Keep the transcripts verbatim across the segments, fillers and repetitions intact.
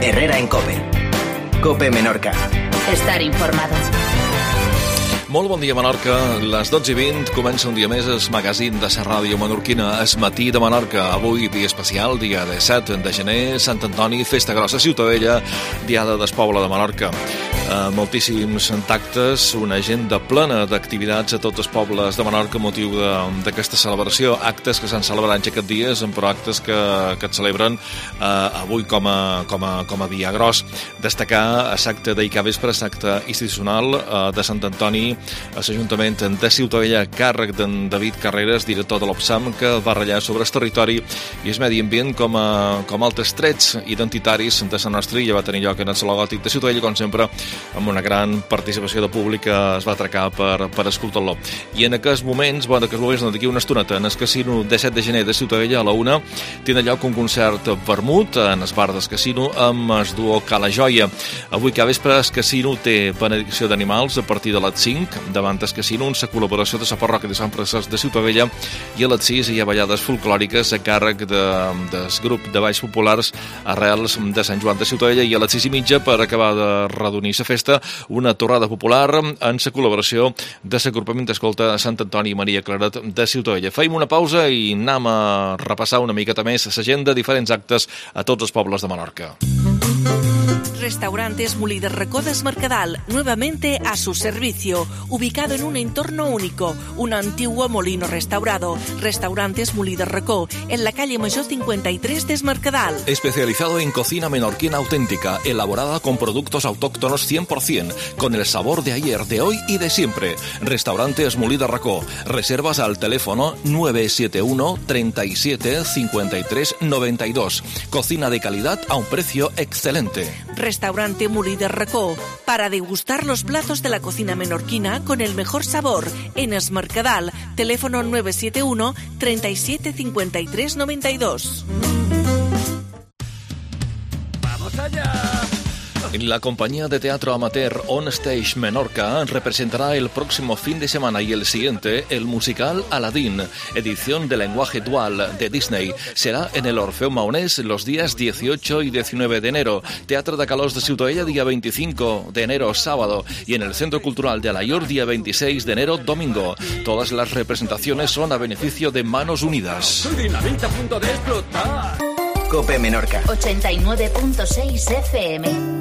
Herrera en COPE. COPE Menorca. Estar informado. Molt bon dia, Menorca. Les dotze i vint comença un dia més el magazín de la ràdio menorquina, El matí de Menorca. Avui, dia especial, dia disset de gener, Sant Antoni, festa grossa, Ciutadella, diada del poble de Menorca. Uh, moltíssims actes, una agenda plena d'activitats a tots els pobles de Menorca a motiu d'aquesta celebració. Actes que s'han celebrat aquests dies, però actes que, que es celebren uh, avui com a, com, a, com a dia gros. Destacar l'acte d'ahir vespre, l'acte institucional uh, de Sant Antoni a l'Ajuntament de Ciutadella, càrrec d'en David Carreras, director de l'Opsam, que va ratllar sobre el territori i el medi ambient com, a, com altres trets identitaris de la nostra illa. Va tenir lloc en el Saló Gòtic de Ciutadella, com sempre, amb una gran participació de públic que es va atracar per, per escoltar-lo. I en aquests moments, bueno, en aquests moments, d'aquí una estoneta, en el casino disset de gener de Ciutadella, a la una, tindrà lloc un concert vermut en el bar del casino amb el duo Cala Joia. Avui que a vespre el casino té benedicció d'animals a partir de les cinc, davant del casino, en la col·laboració de la parròquia de Sant Francesc de Ciutadella, i a les sis hi ha ballades folclòriques a càrrec de, del grup de balls populars Arrels de Sant Joan de Ciutadella, i a les sis i mitja, per acabar de redonir la festa, una torrada popular en la col·laboració de l'agrupament d'escolta Sant Antoni i Maria Claret de Ciutadella. Feim una pausa i anem a repassar una miqueta més l'agenda, diferents actes a tots els pobles de Menorca. Restaurantes Molí de Recó de Mercadal, nuevamente a su servicio, ubicado en un entorno único, un antiguo molino restaurado. Restaurantes Molí de Recó, en la calle Mayor cincuenta y tres de Mercadal. Especializado en cocina menorquina auténtica, elaborada con productos autóctonos cien por ciento, con el sabor de ayer, de hoy y de siempre. Restaurantes Molí de Recó. Reservas al teléfono nueve siete uno, treinta y siete, cincuenta y tres, noventa y dos. Cocina de calidad a un precio excelente. Restaurante Molí de Recó, para degustar los platos de la cocina menorquina con el mejor sabor, en Es Mercadal, teléfono nueve siete uno, treinta y siete, cincuenta y tres, noventa y dos. ¡Vamos allá! La compañía de teatro amateur On Stage Menorca representará el próximo fin de semana y el siguiente el musical Aladdin, edición de lenguaje dual de Disney. Será en el Orfeón Maonés los días dieciocho y diecinueve de enero, Teatro de Calós de Ciutadella día veinticinco de enero sábado y en el Centro Cultural de Alaior día veintiséis de enero domingo. Todas las representaciones son a beneficio de Manos Unidas. Dinamita a punto de explotar. COPE Menorca. ochenta y nueve punto seis F M.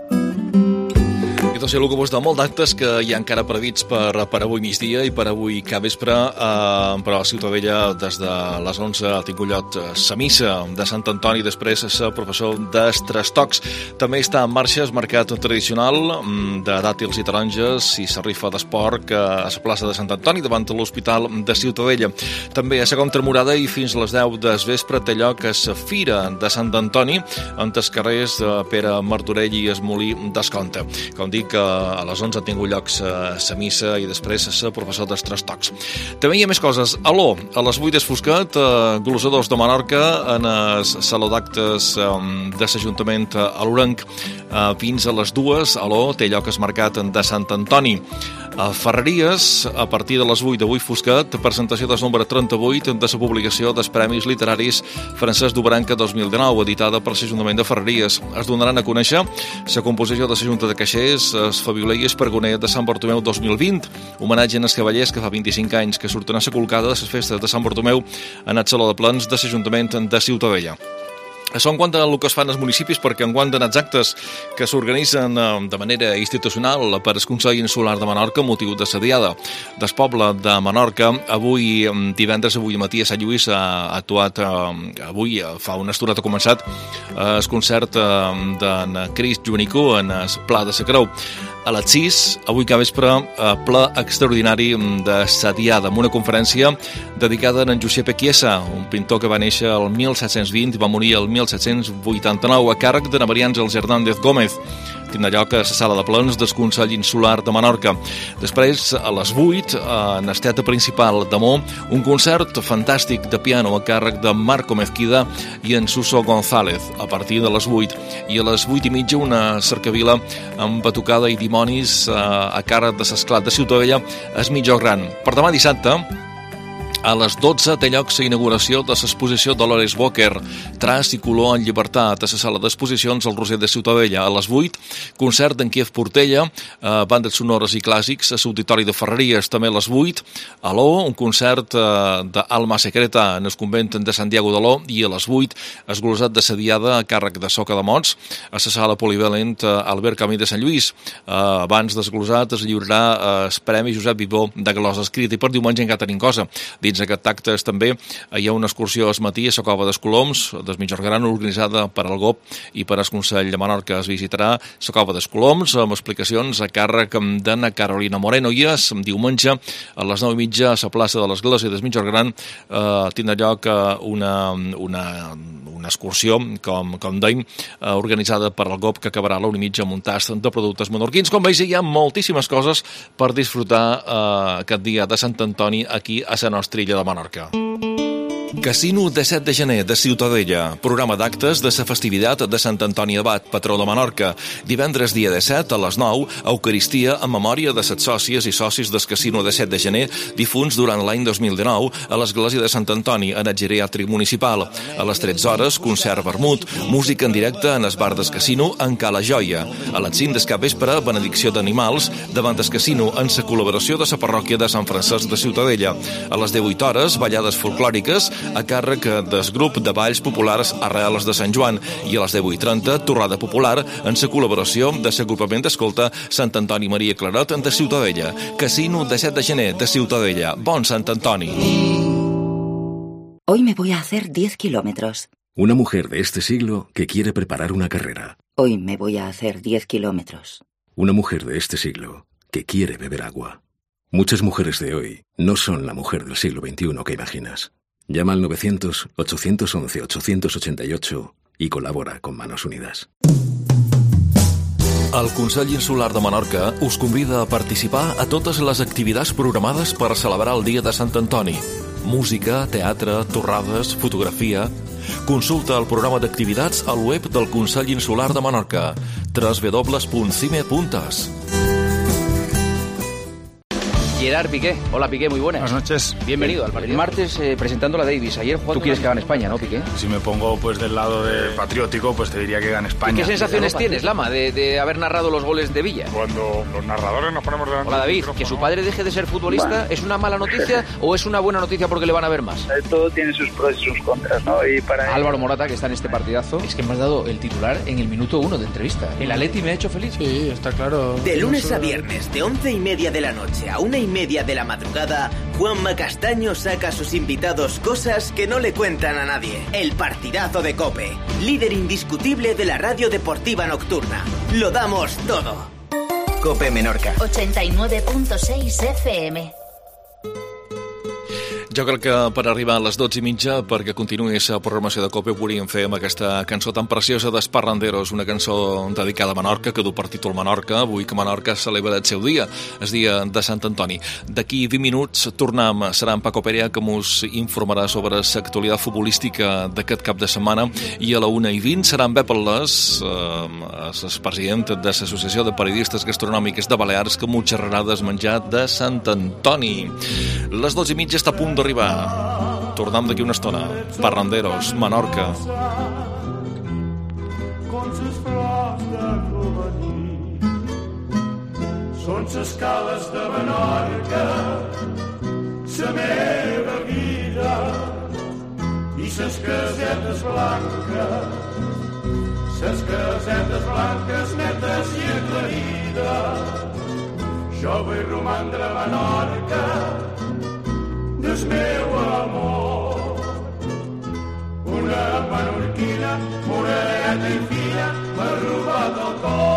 I tot el que vos de molt d'actes que hi ha encara previts per, per avui migdia i per avui cap vespre, eh, però a Ciutadella des de les onze ha tingut lloc la missa de Sant Antoni, després el professor d'Estrastocs. També està en marxa el mercat tradicional de dàtils i taronges i la rifa d'esport a la plaça de Sant Antoni davant de l'Hospital de Ciutadella. També a la Contramurada i fins a les deu del vespre té lloc a la Fira de Sant Antoni entre els carrers de Pere Martorell i el Molí d'Esconte. Com dic, que a les onze ha tingut lloc la missa i després el professor d'Estrastocs. També hi ha més coses. Aló, a les vuit d'Esfuscat, eh, glosadors de Menorca en el saló d'actes eh, de l'Ajuntament a l'Orenc, eh, fins a les dues. Aló, té lloc el mercat de Sant Antoni. A Ferreries, a partir de les vuit d'avui Fuscat, presentació del nombre trenta-vuit de la publicació dels Premis Literaris Francesc Dubranca dos mil dinou, editada per l'Ajuntament de Ferreries. Es donaran a conèixer la composició de la Junta de Caixers, es Fabiolà i es Pregoner de Sant Bartomeu dos mil vint, homenatge als cavallers que fa vint-i-cinc anys que surten a la colcada de les festes de Sant Bartomeu en el Saló de Plens de l'Ajuntament de Ciutadella. Això en quant a el que es fan els municipis, perquè en quant als actes que s'organitzen de manera institucional per el Consell Insular de Menorca, motiu de la diada del poble de Menorca, avui divendres, avui matí a Sant Lluís ha actuat, avui fa una estoneta ha començat el concert d'en Cris Joanico en el Pla de la Creu. A les sis, avui que vespre, ple extraordinari de la diada, amb una conferència dedicada a en Josep Chiesa, un pintor que va néixer el mil set-cents vint i va morir el mil set-cents vuitanta-nou, a càrrec de Maria Àngels Hernández Gómez. Tindrà lloc a la sala de plens del Consell Insular de Menorca. Després, a les vuit, en el teatre principal d'Amó, un concert fantàstic de piano a càrrec de Marco Mezquida i en Suso González, a partir de les vuit. I a les vuit i mitja, una cercavila amb batucada i dimonis a càrrec de l'Esclat de Ciutadella, es Mitjó Gran. Per demà dissabte, A les dotze té lloc la inauguració de l'exposició Dolores Walker, Traç i color en llibertat, a la sala d'exposicions al Roser de Ciutadella. A les vuit, concert d'en Kiev Portella, eh, bandes sonores i clàssics, a l'Auditori de Ferreries, també a les vuit. A l'O, un concert eh, d'Alma Secreta en el convent de Santiago de l'O, i a les vuit, esglosat de la diada a càrrec de Soca de Mots, a la sala polivalent eh, Albert Camí de Sant Lluís. Eh, abans d'esglosat es lliurarà eh, el Premi Josep Vivó de Glosa Escrita, i per diumenge encara tenim cosa. Dins aquest acte també hi ha una excursió al matí a la Cova dels Coloms, del Mitjor Gran, organitzada per al G O P i per al Consell de Menorca. Es visitarà la Cova dels Coloms amb explicacions a càrrec d'Anna Carolina Moreno, i es diumenge a les nou i mitja a la plaça de l'Església del Mitjor Gran eh, tindrà lloc una, una, una excursió, com, com dèiem, eh, organitzada per al G O P, que acabarà a la una i mitja amb un tast de productes menorquins. Com veus, hi ha moltíssimes coses per disfrutar eh, aquest dia de Sant Antoni aquí a la nostra illa de Menorca. Casino de set de gener de Ciutadella, programa d'actes de la festivitat de Sant Antoni Abat, patró de Menorca. Divendres dia disset a les nou, Eucaristia en memòria de set sòcies i socis del Casino de set de gener difunts durant l'any dos mil dinou a l'església de Sant Antoni, en el geriàtric municipal. A les tretze hores, concert vermut, música en directe en el bar del Casino en Cala Joia. A les cinc del capvespre, benedicció d'animals davant del Casino en la col·laboració de la parròquia de Sant Francesc de Ciutadella. A les divuit hores, ballades folclòriques a càrrec del grup de balls populars Arrels de Sant Joan, i a les deu i trenta, torrada popular en la col·laboració de l'agrupament d'escolta Sant Antoni Maria Claret de Ciutadella. Casino de set de gener de Ciutadella. Bon Sant Antoni. Hoy me voy a hacer diez kilómetros. Una mujer de este siglo que quiere preparar una carrera. Hoy me voy a hacer diez kilómetros. Una mujer de este siglo que quiere beber agua. Muchas mujeres de hoy no son la mujer del siglo veintiuno que imaginas. Llama al novecientos, ochocientos once, ochocientos ochenta y ocho y colabora con Manos Unidas. El Consell Insular de Menorca us convida a participar a totes les activitats programades per celebrar el Dia de Sant Antoni. Música, teatre, torrades, fotografia... Consulta el programa d'activitats al web del Consell Insular de Menorca, w w w punt cime punt es. Gerard Piqué. Hola, Piqué, muy buenas. Buenas noches. Bienvenido al partido. El martes eh, presentando la Davis. Ayer jugando. Tú quieres que gane España, ¿no, Piqué? Si me pongo pues del lado de patriótico, pues te diría que gane España. ¿Y qué sensaciones tienes, Lama, de, de haber narrado los goles de Villa? Cuando los narradores nos ponemos delante. Hola, David. Que su padre deje de ser futbolista, bueno, ¿es una mala noticia o es una buena noticia porque le van a ver más? Todo tiene sus pros y sus contras, ¿no? Y para Álvaro Morata, que está en este partidazo. Es que me has dado el titular en el minuto uno de entrevista. El Atleti me ha hecho feliz. Sí, está claro. De lunes a viernes, de once y media de la noche a una y media de la madrugada, Juanma Castaño saca a sus invitados cosas que no le cuentan a nadie. El partidazo de COPE, líder indiscutible de la radio deportiva nocturna. Lo damos todo. COPE Menorca. ochenta y nueve punto seis F M. Jo crec que per arribar a les dotze i mitja, perquè continuï la programació de COPE, volíem fer amb aquesta cançó tan preciosa d'Esparranderos, una cançó dedicada a Menorca, que du per títol Menorca, avui que Menorca celebra el seu dia, el dia de Sant Antoni. D'aquí vint minuts tornem, serà en Paco Perea, que mos informarà sobre l'actualitat futbolística d'aquest cap de setmana, i a la una i vint serà en Pep Les, eh, el president de l'Associació de Periodistes Gastronòmiques de Balears, que mos xerrarà del menjar de Sant Antoni. Les dotze i mitja està a punt d'arribar. Tornem d'aquí una estona. Parranderos, Menorca. Com ses flors de romaní, són ses cales de Menorca, sa meva vida, i ses casetes blanques, ses casetes blanques netes i aclarides. Jo vull romandre a Menorca del meu amor. Una menorquina, moreneta i fina, m'ha robat el cor.